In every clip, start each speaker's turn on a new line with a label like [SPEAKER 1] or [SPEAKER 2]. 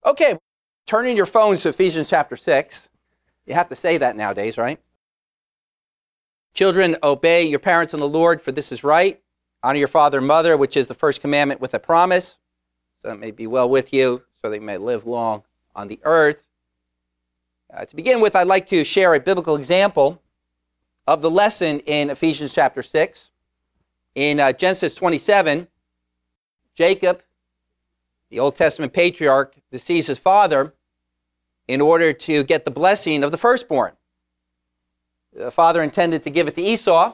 [SPEAKER 1] Okay, turning your phones to Ephesians chapter 6. You have to say that nowadays, right? Children, obey your parents in the Lord, for this is right. Honor your father and mother, which is the first commandment with a promise, so it may be well with you, so that you may live long on the earth. To begin with, I'd like to share a biblical example of the lesson in Ephesians chapter 6. In Genesis 27, Jacob, the Old Testament patriarch, deceives his father in order to get the blessing of the firstborn. The father intended to give it to Esau,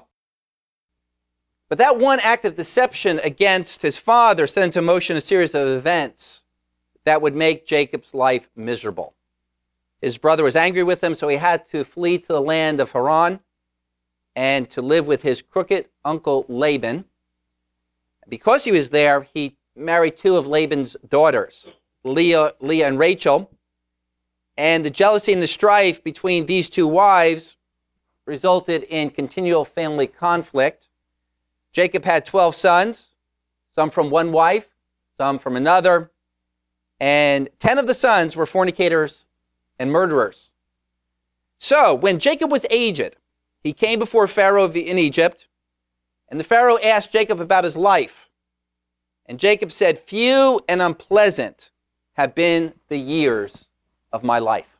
[SPEAKER 1] but that one act of deception against his father set into motion a series of events that would make Jacob's life miserable. His brother was angry with him, so he had to flee to the land of Haran and to live with his crooked uncle Laban. Because he was there, he married two of Laban's daughters, Leah and Rachel. And the jealousy and the strife between these two wives resulted in continual family conflict. Jacob had 12 sons, some from one wife, some from another. And 10 of the sons were fornicators and murderers. So when Jacob was aged, he came before Pharaoh in Egypt, and the Pharaoh asked Jacob about his life. And Jacob said, "Few and unpleasant have been the years of my life."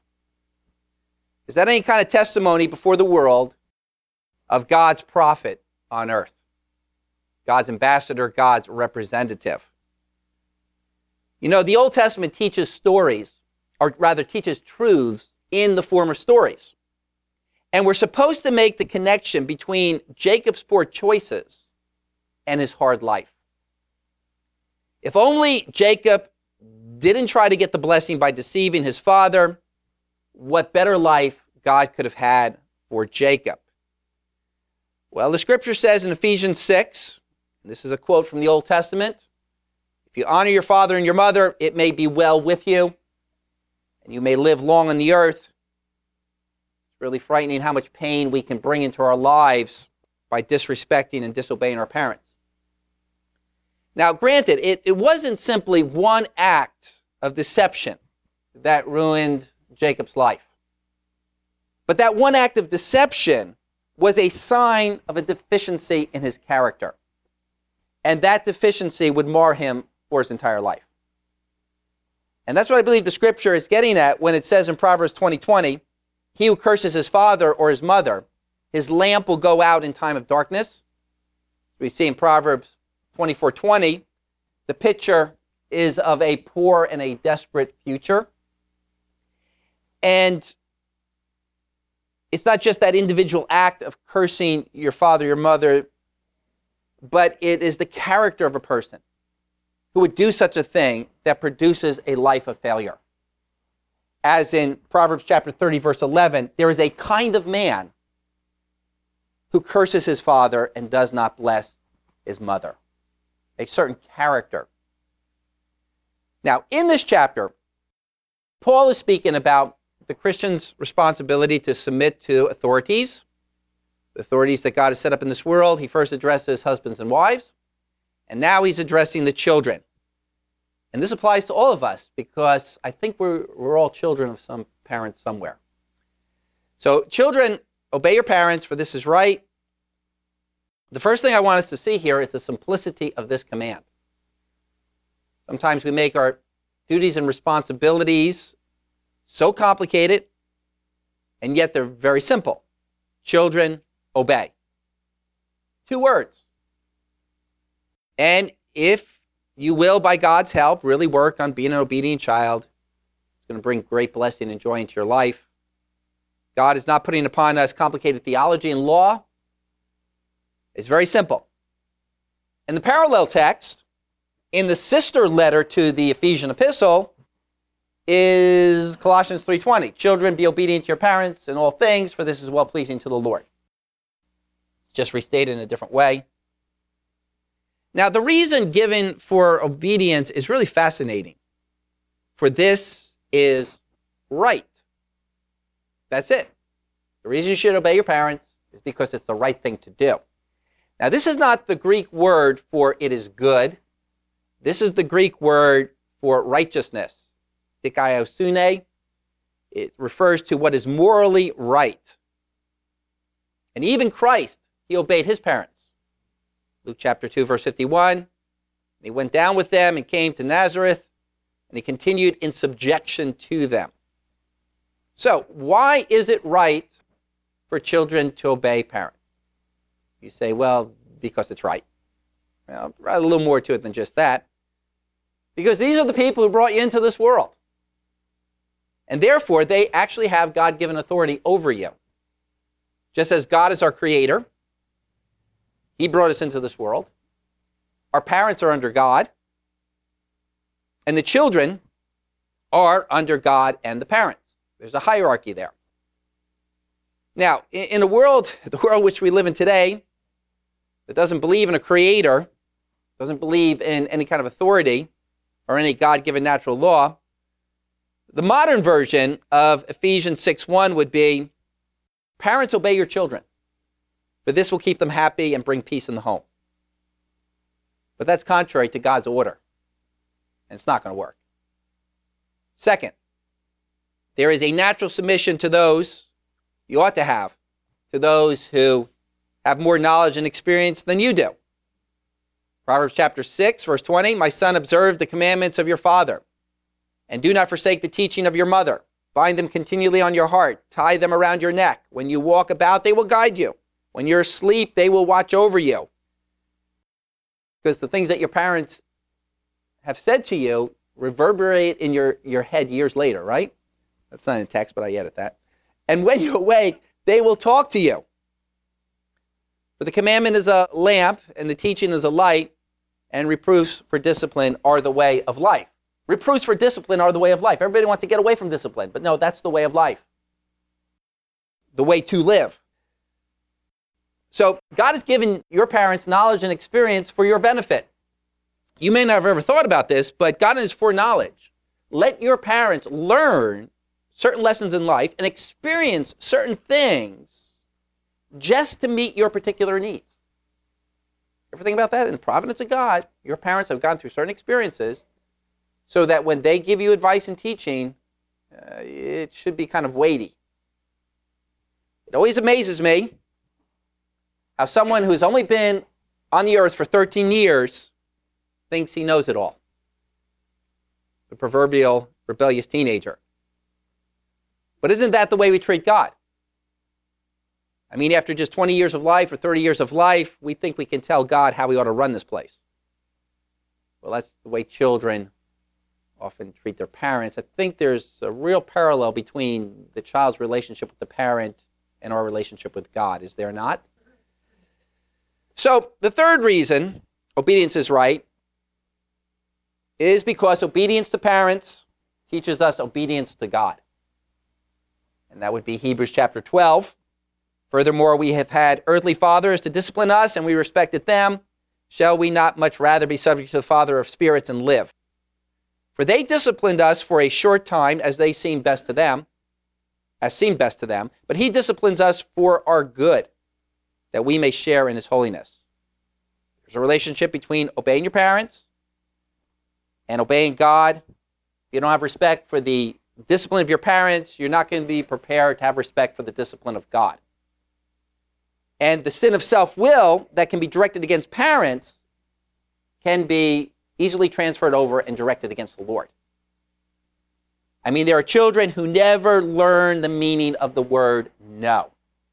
[SPEAKER 1] Is that any kind of testimony before the world of God's prophet on earth? God's ambassador, God's representative. You know, the Old Testament teaches stories, or rather teaches truths in the form of stories. And we're supposed to make the connection between Jacob's poor choices and his hard life. If only Jacob didn't try to get the blessing by deceiving his father, what better life God could have had for Jacob? Well, the scripture says in Ephesians 6, and this is a quote from the Old Testament, "If you honor your father and your mother, it may be well with you, and you may live long on the earth." It's really frightening how much pain we can bring into our lives by disrespecting and disobeying our parents. Now, granted, it wasn't simply one act of deception that ruined Jacob's life. But that one act of deception was a sign of a deficiency in his character. And that deficiency would mar him for his entire life. And that's what I believe the scripture is getting at when it says in Proverbs 20:20, "He who curses his father or his mother, his lamp will go out in time of darkness." We see in Proverbs 24:20, the picture is of a poor and a desperate future. And it's not just that individual act of cursing your father, your mother, but it is the character of a person who would do such a thing that produces a life of failure. As in Proverbs chapter 30, verse 11, there is a kind of man who curses his father and does not bless his mother. A certain character. Now, in this chapter, Paul is speaking about the Christian's responsibility to submit to authorities, the authorities that God has set up in this world. He first addresses husbands and wives, and now he's addressing the children. And this applies to all of us because I think we're all children of some parents somewhere. So, children, obey your parents, for this is right. The first thing I want us to see here is the simplicity of this command. Sometimes we make our duties and responsibilities so complicated, and yet they're very simple. Children, obey. 2 words. And if you will, by God's help, really work on being an obedient child, it's going to bring great blessing and joy into your life. God is not putting upon us complicated theology and law. It's very simple. And the parallel text in the sister letter to the Ephesian epistle is Colossians 3:20. "Children, be obedient to your parents in all things, for this is well-pleasing to the Lord." Just restated in a different way. Now, the reason given for obedience is really fascinating. For this is right. That's it. The reason you should obey your parents is because it's the right thing to do. Now, this is not the Greek word for "it is good." This is the Greek word for righteousness. dikaiosune. It refers to what is morally right. And even Christ, he obeyed his parents. Luke chapter 2, verse 51. He went down with them and came to Nazareth, and he continued in subjection to them. So, why is it right for children to obey parents? You say, well, because it's right. Well, a little more to it than just that. Because these are the people who brought you into this world. And therefore, they actually have God-given authority over you. Just as God is our creator, he brought us into this world. Our parents are under God. And the children are under God and the parents. There's a hierarchy there. Now, in the world which we live in today, that doesn't believe in a creator, doesn't believe in any kind of authority or any God-given natural law, the modern version of Ephesians 6:1 would be, parents, obey your children, for this will keep them happy and bring peace in the home. But that's contrary to God's order, and it's not going to work. Second, there is a natural submission to those, you ought to have, to those who have more knowledge and experience than you do. Proverbs chapter 6, verse 20, my son, observe the commandments of your father, and do not forsake the teaching of your mother. Bind them continually on your heart. Tie them around your neck. When you walk about, they will guide you. When you're asleep, they will watch over you. Because the things that your parents have said to you reverberate in your head years later, right? That's not in text, but I edit that. And when you awake, they will talk to you. For the commandment is a lamp, and the teaching is a light, and reproofs for discipline are the way of life. Reproofs for discipline are the way of life. Everybody wants to get away from discipline, but no, that's the way of life. The way to live. So God has given your parents knowledge and experience for your benefit. You may not have ever thought about this, but God in his foreknowledge, let your parents learn certain lessons in life and experience certain things just to meet your particular needs. Ever think about that? In the providence of God, your parents have gone through certain experiences so that when they give you advice and teaching, it should be kind of weighty. It always amazes me how someone who's only been on the earth for 13 years thinks he knows it all. The proverbial rebellious teenager. But isn't that the way we treat God? I mean, after just 20 years of life or 30 years of life, we think we can tell God how we ought to run this place. Well, that's the way children often treat their parents. I think there's a real parallel between the child's relationship with the parent and our relationship with God, is there not? So the third reason obedience is right is because obedience to parents teaches us obedience to God. And that would be Hebrews chapter 12. Furthermore, we have had earthly fathers to discipline us, and we respected them. Shall we not much rather be subject to the Father of spirits and live? For they disciplined us for a short time as seemed best to them, but he disciplines us for our good, that we may share in his holiness. There's a relationship between obeying your parents and obeying God. If you don't have respect for the discipline of your parents, you're not going to be prepared to have respect for the discipline of God. And the sin of self-will that can be directed against parents can be easily transferred over and directed against the Lord. I mean, there are children who never learn the meaning of the word no.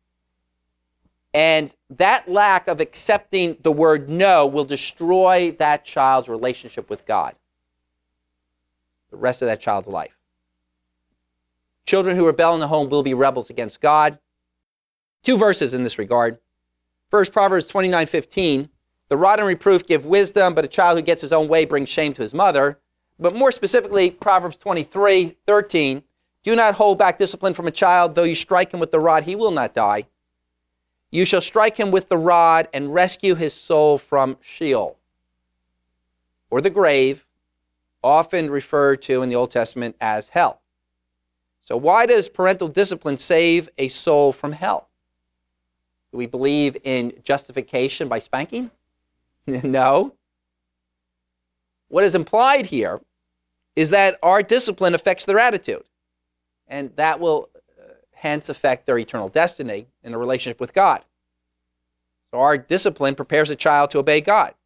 [SPEAKER 1] And that lack of accepting the word no will destroy that child's relationship with God, the rest of that child's life. Children who rebel in the home will be rebels against God. 2 verses in this regard. First, Proverbs 29:15. The rod and reproof give wisdom, but a child who gets his own way brings shame to his mother. But more specifically, Proverbs 23:13. Do not hold back discipline from a child. Though you strike him with the rod, he will not die. You shall strike him with the rod and rescue his soul from Sheol, or the grave, often referred to in the Old Testament as hell. So why does parental discipline save a soul from hell? Do we believe in justification by spanking? No. What is implied here is that our discipline affects their attitude. And that will hence affect their eternal destiny in a relationship with God. So our discipline prepares a child to obey God.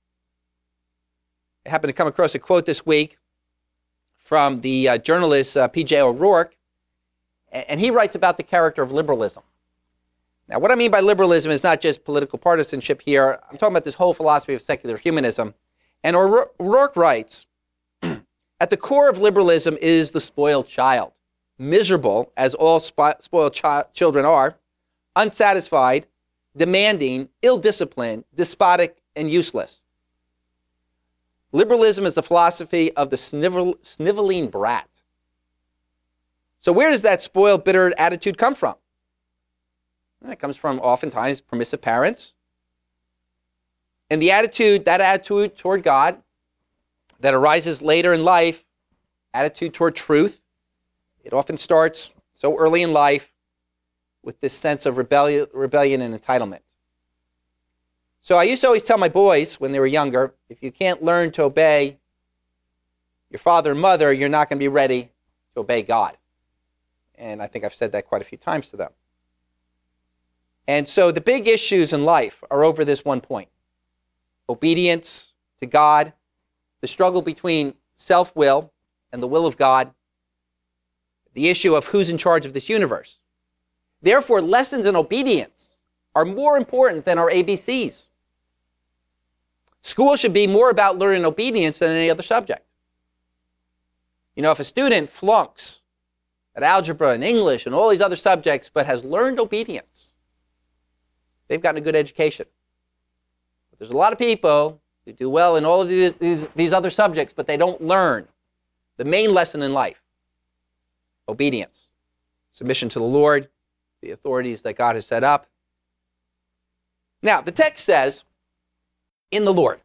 [SPEAKER 1] I happened to come across a quote this week from the journalist P.J. O'Rourke, and he writes about the character of liberalism. Now, what I mean by liberalism is not just political partisanship here. I'm talking about this whole philosophy of secular humanism. And O'Rourke writes, at the core of liberalism is the spoiled child, miserable, as all spoiled children are, unsatisfied, demanding, ill-disciplined, despotic, and useless. Liberalism is the philosophy of the sniveling brat. So where does that spoiled, bitter attitude come from? It comes from oftentimes permissive parents. And that attitude toward God that arises later in life, attitude toward truth, it often starts so early in life with this sense of rebellion and entitlement. So I used to always tell my boys when they were younger, if you can't learn to obey your father and mother, you're not going to be ready to obey God. And I think I've said that quite a few times to them. And so the big issues in life are over this one point. Obedience to God, the struggle between self-will and the will of God, the issue of who's in charge of this universe. Therefore, lessons in obedience are more important than our ABCs. School should be more about learning obedience than any other subject. You know, if a student flunks at algebra and English and all these other subjects but has learned obedience, they've gotten a good education. But there's a lot of people who do well in all of these other subjects, but they don't learn the main lesson in life: obedience, submission to the Lord, the authorities that God has set up. Now, the text says, in the Lord.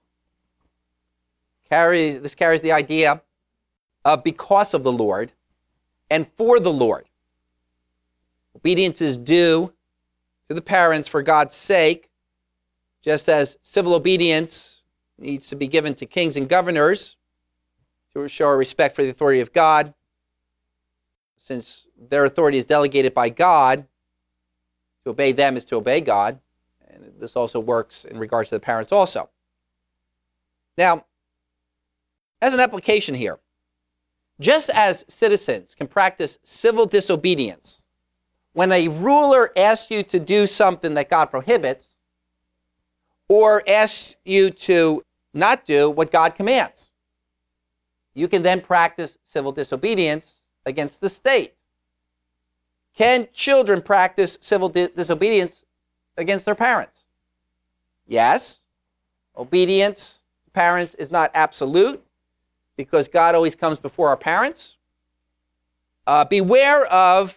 [SPEAKER 1] This carries the idea of because of the Lord and for the Lord. Obedience is due to the parents for God's sake, just as civil obedience needs to be given to kings and governors to show our respect for the authority of God. Since their authority is delegated by God, to obey them is to obey God. And this also works in regards to the parents also. Now, as an application here, just as citizens can practice civil disobedience when a ruler asks you to do something that God prohibits, or asks you to not do what God commands, you can then practice civil disobedience against the state. Can children practice civil disobedience against their parents? Yes. Obedience to parents is not absolute because God always comes before our parents. Beware of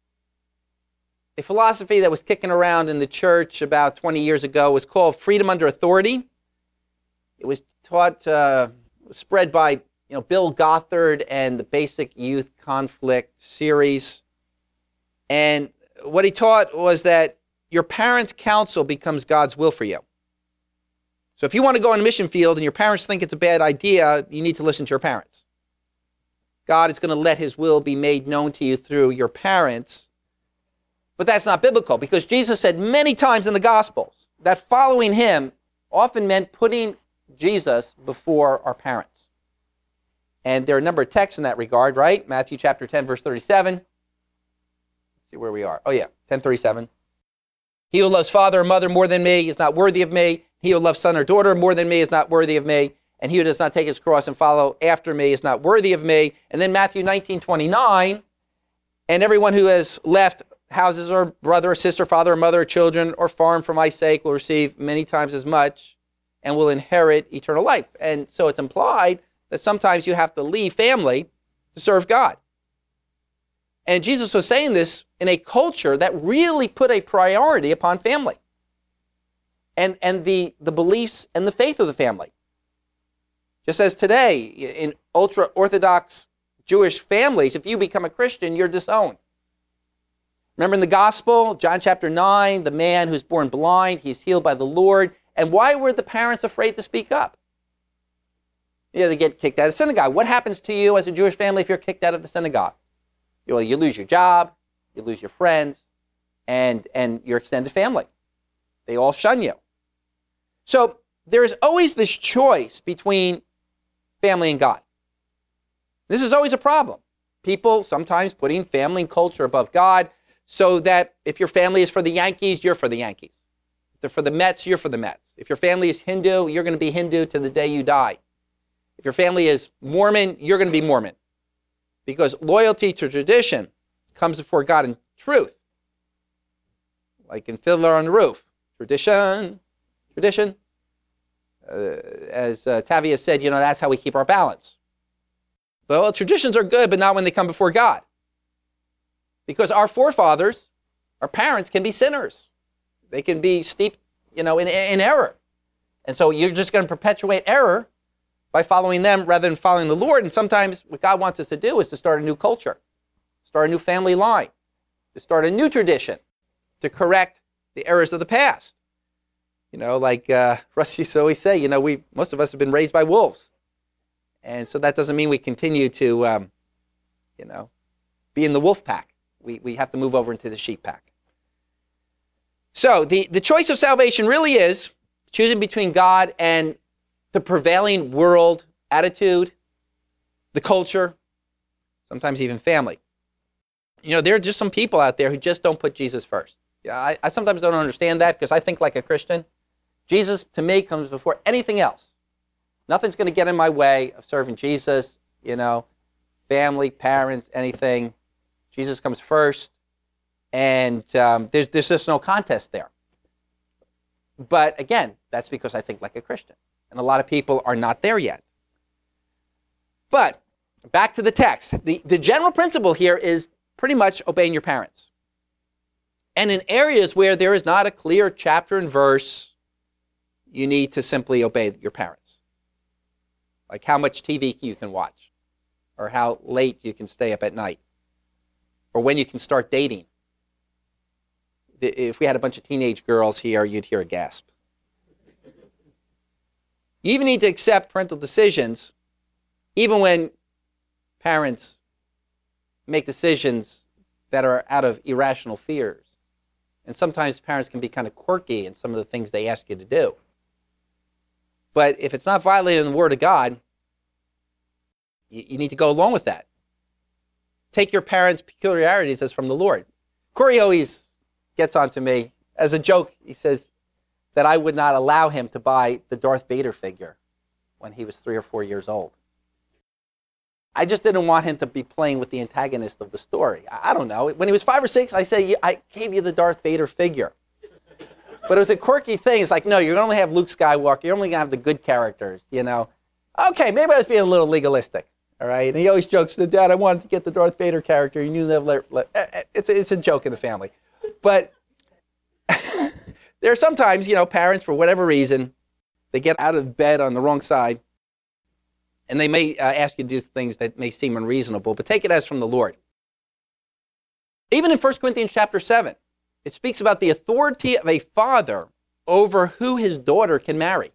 [SPEAKER 1] a philosophy that was kicking around in the church about 20 years ago. It was called freedom under authority. It was taught, spread by Bill Gothard and the Basic Youth Conflict series. And what he taught was that your parents' counsel becomes God's will for you. So if you want to go on a mission field and your parents think it's a bad idea, you need to listen to your parents. God is going to let his will be made known to you through your parents. But that's not biblical, because Jesus said many times in the Gospels that following him often meant putting Jesus before our parents. And there are a number of texts in that regard, right? Matthew chapter 10, verse 37. Let's see where we are. Oh yeah, 10:37. He who loves father or mother more than me is not worthy of me. He who loves son or daughter more than me is not worthy of me. And he who does not take his cross and follow after me is not worthy of me. And then Matthew 19:29. And everyone who has left houses or brother or sister, father or mother or children or farm for my sake will receive many times as much and will inherit eternal life. And so it's implied that sometimes you have to leave family to serve God. And Jesus was saying this in a culture that really put a priority upon family and the beliefs and the faith of the family. Just as today, in ultra-Orthodox Jewish families, if you become a Christian, you're disowned. Remember in the gospel, John chapter 9, the man who's born blind, he's healed by the Lord. And why were the parents afraid to speak up? They get kicked out of synagogue. What happens to you as a Jewish family if you're kicked out of the synagogue? Well, you lose your job, you lose your friends, and your extended family. They all shun you. So there's always this choice between family and God. This is always a problem. People sometimes putting family and culture above God, so that if your family is for the Yankees, you're for the Yankees. If they're for the Mets, you're for the Mets. If your family is Hindu, you're going to be Hindu to the day you die. If your family is Mormon, you're going to be Mormon. Because loyalty to tradition comes before God and truth. Like in Fiddler on the Roof. Tradition. As Tavia said, that's how we keep our balance. Well, traditions are good, but not when they come before God. Because our forefathers, our parents, can be sinners. They can be steeped, in error. And so you're just going to perpetuate error by following them rather than following the Lord. And sometimes what God wants us to do is to start a new culture, start a new family line, to start a new tradition, to correct the errors of the past. Like Russ used to always say, most of us have been raised by wolves. And so that doesn't mean we continue to, be in the wolf pack. We have to move over into the sheep pack. So the choice of salvation really is choosing between God and the prevailing world attitude, the culture, sometimes even family. There are just some people out there who just don't put Jesus first. I sometimes don't understand that because I think like a Christian. Jesus, to me, comes before anything else. Nothing's going to get in my way of serving Jesus, family, parents, anything. Jesus comes first, and there's just no contest there. But again, that's because I think like a Christian. And a lot of people are not there yet. But back to the text. The general principle here is pretty much obeying your parents. And in areas where there is not a clear chapter and verse, you need to simply obey your parents. Like how much TV you can watch, or how late you can stay up at night, or when you can start dating. If we had a bunch of teenage girls here, you'd hear a gasp. You even need to accept parental decisions, even when parents make decisions that are out of irrational fears. And sometimes parents can be kind of quirky in some of the things they ask you to do. But if it's not violating the Word of God, you need to go along with that. Take your parents' peculiarities as from the Lord. Corey always gets on to me. As a joke, he says that I would not allow him to buy the Darth Vader figure when he was 3 or 4 years old. I just didn't want him to be playing with the antagonist of the story. I don't know. When he was 5 or 6, I said, I gave you the Darth Vader figure. But it was a quirky thing. It's like, no, you're going to only have Luke Skywalker. You're only going to have the good characters, Okay, maybe I was being a little legalistic, all right? And he always jokes, Dad, I wanted to get the Darth Vader character. You knew that. It's a joke in the family. But there are sometimes, parents, for whatever reason, they get out of bed on the wrong side, and they may ask you to do things that may seem unreasonable, but take it as from the Lord. Even in 1 Corinthians chapter 7, it speaks about the authority of a father over who his daughter can marry.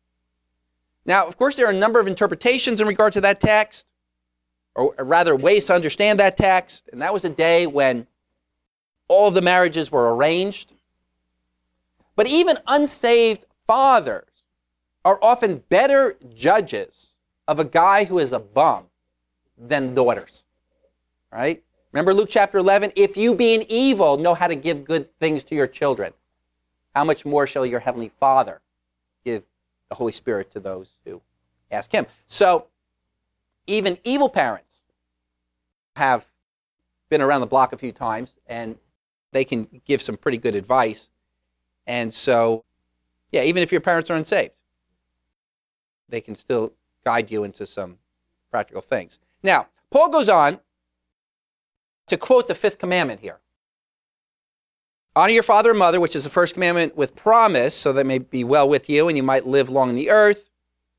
[SPEAKER 1] Now, of course, there are a number of interpretations in regard to that text, or rather ways to understand that text. And that was a day when all of the marriages were arranged. But even unsaved fathers are often better judges of a guy who is a bum than daughters, right? Remember Luke chapter 11? If you being evil know how to give good things to your children, how much more shall your heavenly Father give the Holy Spirit to those who ask him? So even evil parents have been around the block a few times, and they can give some pretty good advice. And so, even if your parents are unsaved, they can still guide you into some practical things. Now, Paul goes on to quote the 5th commandment here. Honor your father and mother, which is the first commandment with promise, so that it may be well with you and you might live long in the earth.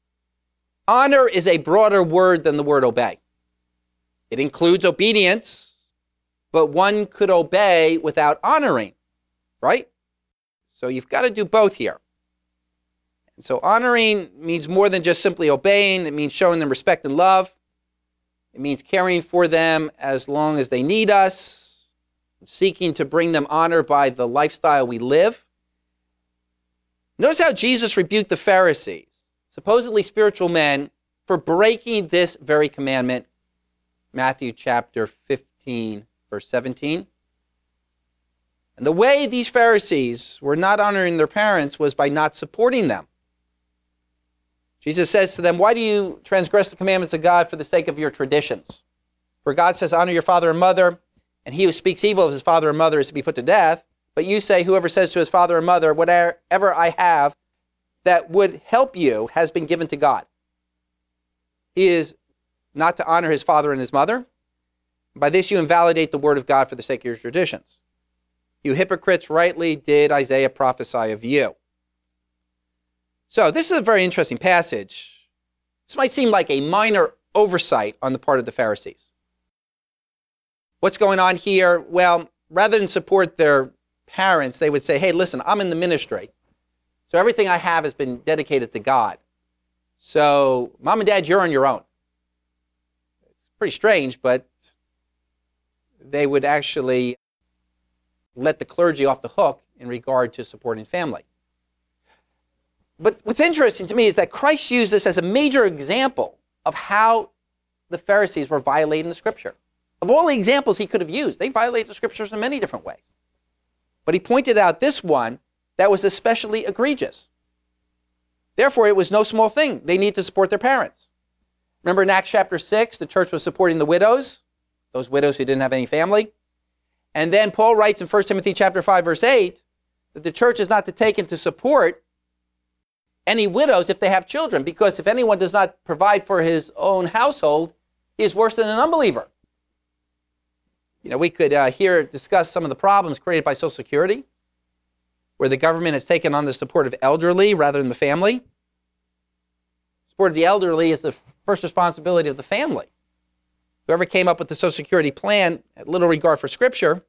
[SPEAKER 1] Honor is a broader word than the word obey. It includes obedience, but one could obey without honoring, right? So you've got to do both here. So honoring means more than just simply obeying. It means showing them respect and love. It means caring for them as long as they need us, seeking to bring them honor by the lifestyle we live. Notice how Jesus rebuked the Pharisees, supposedly spiritual men, for breaking this very commandment. Matthew chapter 15, verse 17. And the way these Pharisees were not honoring their parents was by not supporting them. Jesus says to them, why do you transgress the commandments of God for the sake of your traditions? For God says, honor your father and mother, and he who speaks evil of his father and mother is to be put to death. But you say, whoever says to his father and mother, whatever I have that would help you has been given to God. He is not to honor his father and his mother. By this you invalidate the word of God for the sake of your traditions. You hypocrites, rightly did Isaiah prophesy of you. So this is a very interesting passage. This might seem like a minor oversight on the part of the Pharisees. What's going on here? Well, rather than support their parents, they would say, hey, listen, I'm in the ministry, so everything I have has been dedicated to God. So mom and dad, you're on your own. It's pretty strange, but they would actually let the clergy off the hook in regard to supporting family. But what's interesting to me is that Christ used this as a major example of how the Pharisees were violating the Scripture. Of all the examples he could have used, they violate the Scriptures in many different ways. But he pointed out this one that was especially egregious. Therefore, it was no small thing. They need to support their parents. Remember in Acts chapter 6, the church was supporting the widows, those widows who didn't have any family. And then Paul writes in 1 Timothy chapter 5, verse 8, that the church is not to take into support any widows if they have children, because if anyone does not provide for his own household, he is worse than an unbeliever. You know, we could here discuss some of the problems created by Social Security, where the government has taken on the support of elderly rather than the family. Support of the elderly is the first responsibility of the family. Whoever came up with the Social Security plan had little regard for Scripture.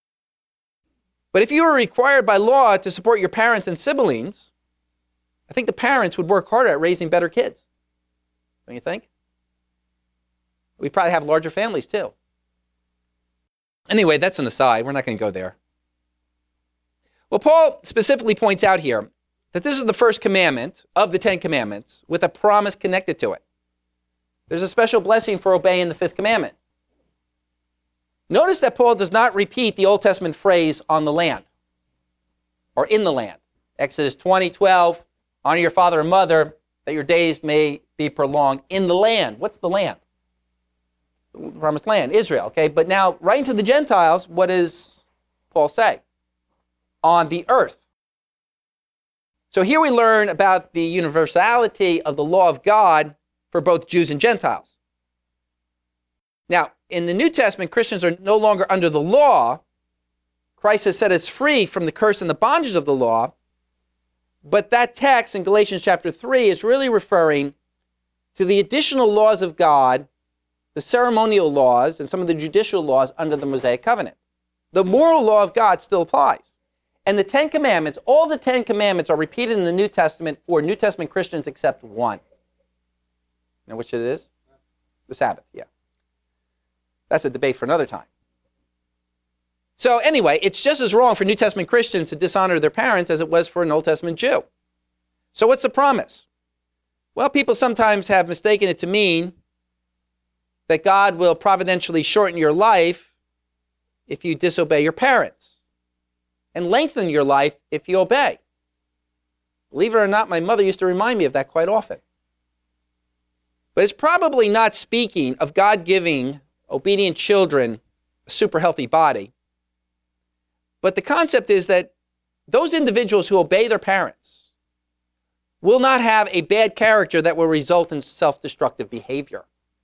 [SPEAKER 1] But if you were required by law to support your parents and siblings, I think the parents would work harder at raising better kids. Don't you think? We'd probably have larger families too. Anyway, that's an aside. We're not going to go there. Well, Paul specifically points out here that this is the first commandment of the 10 commandments with a promise connected to it. There's a special blessing for obeying the fifth commandment. Notice that Paul does not repeat the Old Testament phrase on the land or in the land. Exodus 20:12, honor your father and mother that your days may be prolonged in the land. What's the land? The promised land, Israel, okay? But now, writing to the Gentiles, what does Paul say? On the earth. So here we learn about the universality of the law of God for both Jews and Gentiles. Now, in the New Testament, Christians are no longer under the law. Christ has set us free from the curse and the bondage of the law. But that text in Galatians chapter 3 is really referring to the additional laws of God, the ceremonial laws, and some of the judicial laws under the Mosaic covenant. The moral law of God still applies. And the 10 commandments, all the 10 commandments are repeated in the New Testament for New Testament Christians except one. You know which it is? The Sabbath, yeah. That's a debate for another time. So anyway, it's just as wrong for New Testament Christians to dishonor their parents as it was for an Old Testament Jew. So what's the promise? Well, people sometimes have mistaken it to mean that God will providentially shorten your life if you disobey your parents and lengthen your life if you obey. Believe it or not, my mother used to remind me of that quite often. But it's probably not speaking of God giving obedient children a super healthy body. But the concept is that those individuals who obey their parents will not have a bad character that will result in self-destructive behavior.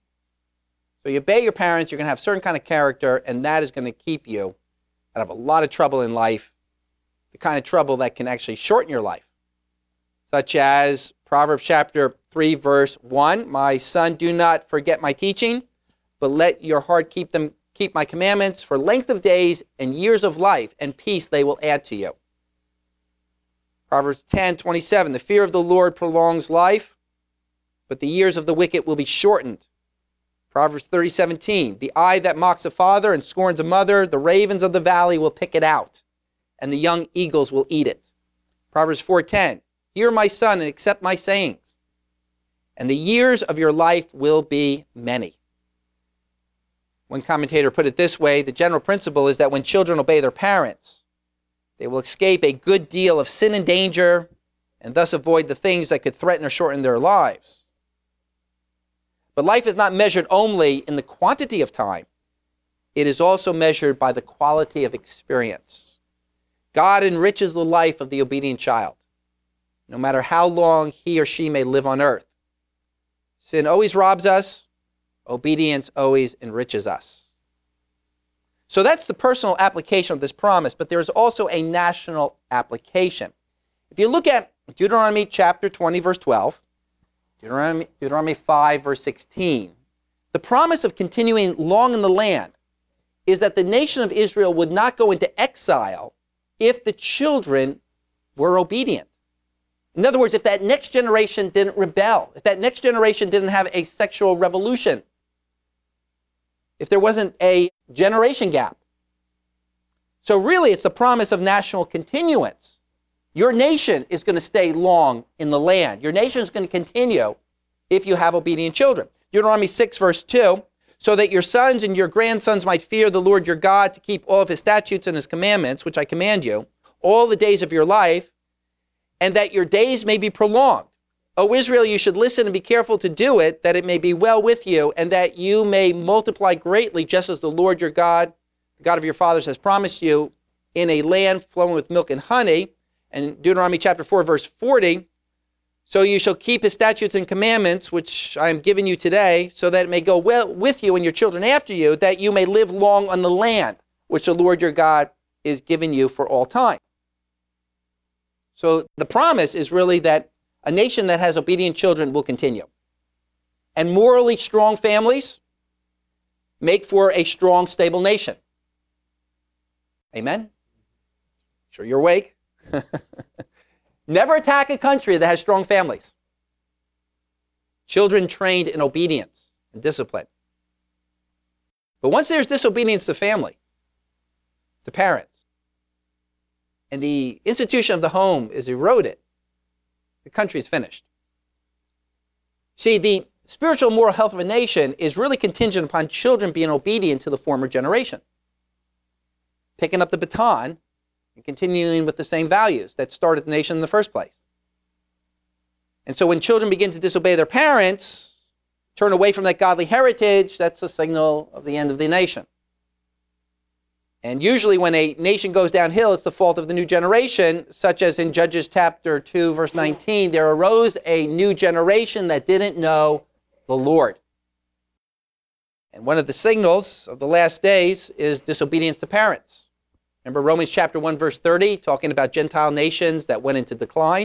[SPEAKER 1] So you obey your parents, you're going to have a certain kind of character, and that is going to keep you out of a lot of trouble in life, the kind of trouble that can actually shorten your life, such as Proverbs chapter 3, verse 1, my son, do not forget my teaching, but let your heart keep my commandments, for length of days and years of life and peace they will add to you. Proverbs 10:27, the fear of the Lord prolongs life, but the years of the wicked will be shortened. Proverbs 30:17, the eye that mocks a father and scorns a mother, the ravens of the valley will pick it out, and the young eagles will eat it. Proverbs 4:10, hear my son and accept my sayings, and the years of your life will be many. One commentator put it this way, the general principle is that when children obey their parents, they will escape a good deal of sin and danger, and thus avoid the things that could threaten or shorten their lives. But life is not measured only in the quantity of time. It is also measured by the quality of experience. God enriches the life of the obedient child, no matter how long he or she may live on earth. Sin always robs us. Obedience always enriches us. So that's the personal application of this promise, but there's also a national application. If you look at Deuteronomy chapter 20, verse 12, Deuteronomy 5, verse 16, the promise of continuing long in the land is that the nation of Israel would not go into exile if the children were obedient. In other words, if that next generation didn't rebel, if that next generation didn't have a sexual revolution, if there wasn't a generation gap. So really, it's the promise of national continuance. Your nation is going to stay long in the land. Your nation is going to continue if you have obedient children. Deuteronomy 6, verse 2, so that your sons and your grandsons might fear the Lord your God to keep all of his statutes and his commandments, which I command you, all the days of your life, and that your days may be prolonged. O Israel, you should listen and be careful to do it, that it may be well with you, and that you may multiply greatly, just as the Lord your God, the God of your fathers, has promised you, in a land flowing with milk and honey. And Deuteronomy chapter 4, verse 40, so you shall keep his statutes and commandments, which I am giving you today, so that it may go well with you and your children after you, that you may live long on the land, which the Lord your God is giving you for all time. So the promise is really that a nation that has obedient children will continue. And morally strong families make for a strong, stable nation. Amen? Sure you're awake? Never attack a country that has strong families. Children trained in obedience and discipline. But once there's disobedience to family, to parents, and the institution of the home is eroded, the country is finished. See, the spiritual and moral health of a nation is really contingent upon children being obedient to the former generation, picking up the baton and continuing with the same values that started the nation in the first place. And so when children begin to disobey their parents, turn away from that godly heritage, that's a signal of the end of the nation. And usually when a nation goes downhill, it's the fault of the new generation, such as in Judges chapter 2, verse 19, there arose a new generation that didn't know the Lord. And one of the signals of the last days is disobedience to parents. Remember Romans chapter 1, verse 30, talking about Gentile nations that went into decline.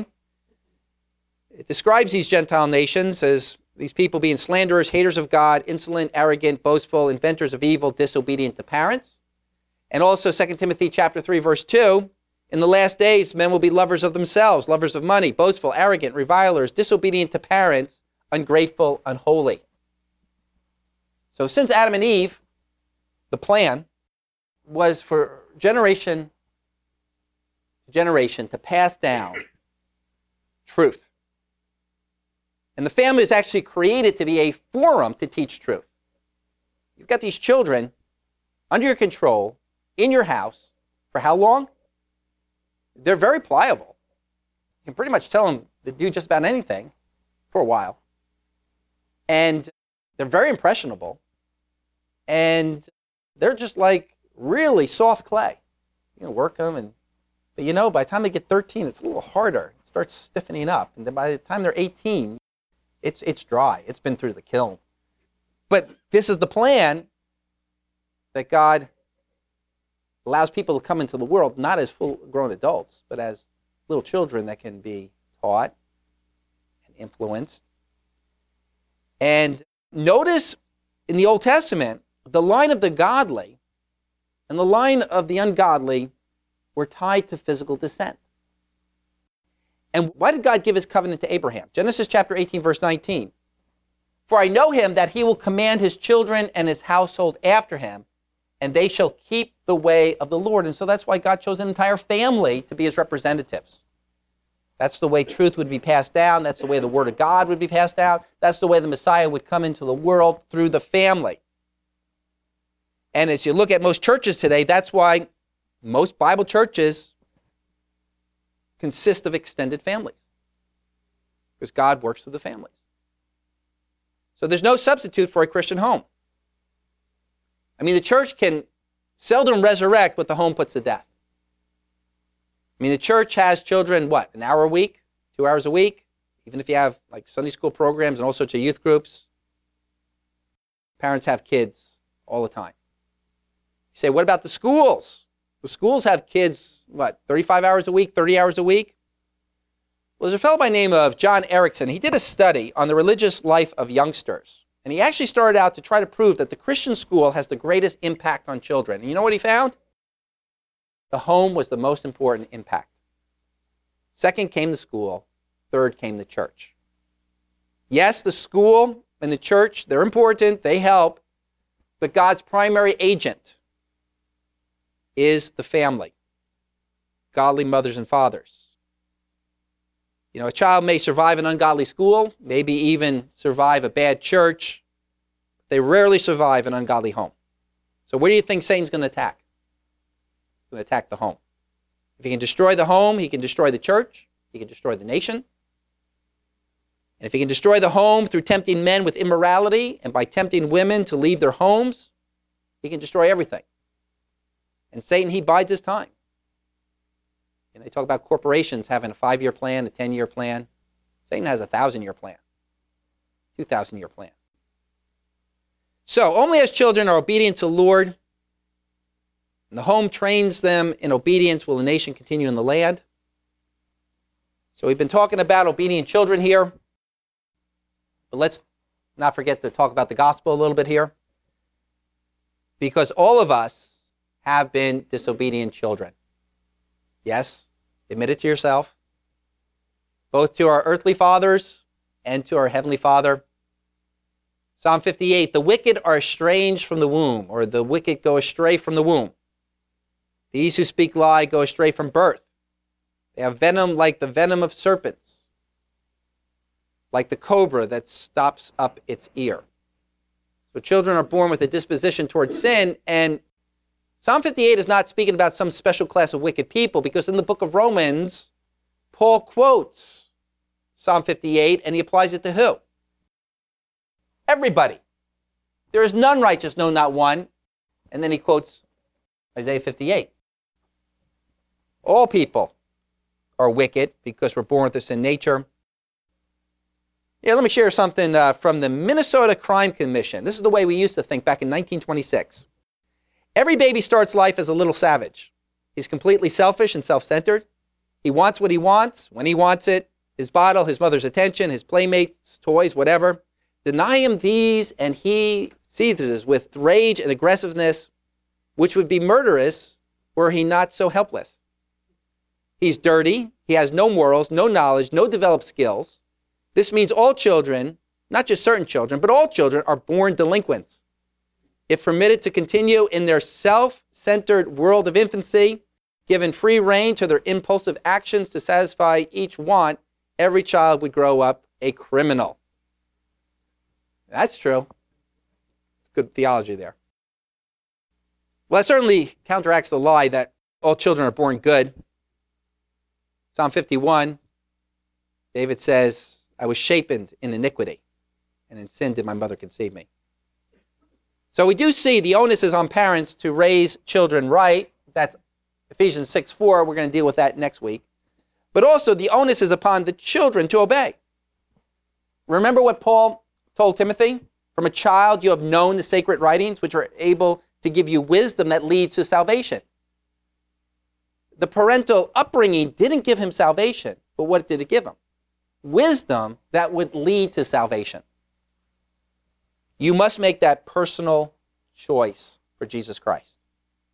[SPEAKER 1] It describes these Gentile nations as these people being slanderers, haters of God, insolent, arrogant, boastful, inventors of evil, disobedient to parents. And also 2 Timothy chapter 3, verse 2, in the last days, men will be lovers of themselves, lovers of money, boastful, arrogant, revilers, disobedient to parents, ungrateful, unholy. So since Adam and Eve, the plan was for generation to generation to pass down truth. And the family is actually created to be a forum to teach truth. You've got these children under your control, in your house, for how long? They're very pliable. You can pretty much tell them to do just about anything for a while. And they're very impressionable. And they're just like really soft clay. You can work them, but by the time they get 13, it's a little harder. It starts stiffening up. And then by the time they're 18, it's dry. It's been through the kiln. But this is the plan that God allows people to come into the world, not as full-grown adults, but as little children that can be taught and influenced. And notice in the Old Testament, the line of the godly and the line of the ungodly were tied to physical descent. And why did God give his covenant to Abraham? Genesis chapter 18, verse 19. For I know him that he will command his children and his household after him, and they shall keep the way of the Lord. And so that's why God chose an entire family to be his representatives. That's the way truth would be passed down. That's the way the word of God would be passed down. That's the way the Messiah would come into the world, through the family. And as you look at most churches today, that's why most Bible churches consist of extended families, because God works through the families. So there's no substitute for a Christian home. I mean, the church can seldom resurrect what the home puts to death. I mean, the church has children, what, an hour a week, 2 hours a week? Even if you have like Sunday school programs and all sorts of youth groups, parents have kids all the time. You say, what about the schools? The schools have kids, what, 35 hours a week, 30 hours a week? Well, there's a fellow by the name of John Erickson. He did a study on the religious life of youngsters. And he actually started out to try to prove that the Christian school has the greatest impact on children. And you know what he found? The home was the most important impact. Second came the school. Third came the church. Yes, the school and the church, they're important. They help. But God's primary agent is the family, godly mothers and fathers. You know, a child may survive an ungodly school, maybe even survive a bad church. They rarely survive an ungodly home. So where do you think Satan's going to attack? He's going to attack the home. If he can destroy the home, he can destroy the church. He can destroy the nation. And if he can destroy the home through tempting men with immorality and by tempting women to leave their homes, he can destroy everything. And Satan, he bides his time. And they talk about corporations having a 5-year plan, a 10-year plan. Satan has a 1,000-year plan, 2,000-year plan. So only as children are obedient to the Lord, and the home trains them in obedience, will the nation continue in the land. So we've been talking about obedient children here. But let's not forget to talk about the gospel a little bit here. Because all of us have been disobedient children. Yes, admit it to yourself. Both to our earthly fathers and to our heavenly Father. Psalm 58, the wicked are estranged from the womb, or the wicked go astray from the womb. These who speak lie go astray from birth. They have venom like the venom of serpents, like the cobra that stops up its ear. So children are born with a disposition towards sin, and Psalm 58 is not speaking about some special class of wicked people, because in the book of Romans, Paul quotes Psalm 58, and he applies it to who? Everybody. There is none righteous, no, not one. And then he quotes Isaiah 58. All people are wicked because we're born with this sin nature. Yeah, let me share something from the Minnesota Crime Commission. This is the way we used to think back in 1926. Every baby starts life as a little savage. He's completely selfish and self-centered. He wants what he wants, when he wants it, his bottle, his mother's attention, his playmates, toys, whatever. Deny him these, and he seizes with rage and aggressiveness, which would be murderous were he not so helpless. He's dirty. He has no morals, no knowledge, no developed skills. This means all children, not just certain children, but all children are born delinquents. If permitted to continue in their self-centered world of infancy, given free rein to their impulsive actions to satisfy each want, every child would grow up a criminal. That's true. It's good theology there. Well, that certainly counteracts the lie that all children are born good. Psalm 51, David says, I was shapen in iniquity, and in sin did my mother conceive me. So we do see the onus is on parents to raise children right. That's Ephesians 6:4. We're going to deal with that next week. But also the onus is upon the children to obey. Remember what Paul told Timothy? From a child you have known the sacred writings, which are able to give you wisdom that leads to salvation. The parental upbringing didn't give him salvation, but what did it give him? Wisdom that would lead to salvation. You must make that personal choice for Jesus Christ.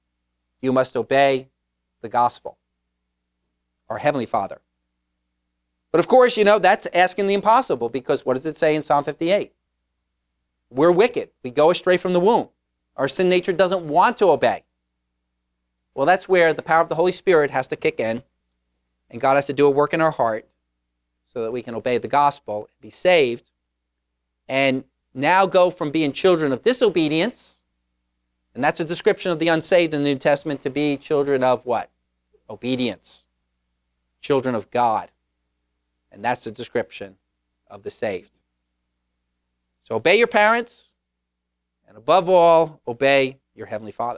[SPEAKER 1] You must obey the gospel, our Heavenly Father. But of course, that's asking the impossible, because what does it say in Psalm 58? We're wicked. We go astray from the womb. Our sin nature doesn't want to obey. Well, that's where the power of the Holy Spirit has to kick in, and God has to do a work in our heart so that we can obey the gospel, be saved, and now go from being children of disobedience, and that's a description of the unsaved in the New Testament, to be children of what? Obedience. Children of God. And that's the description of the saved. So obey your parents, and above all, obey your Heavenly Father.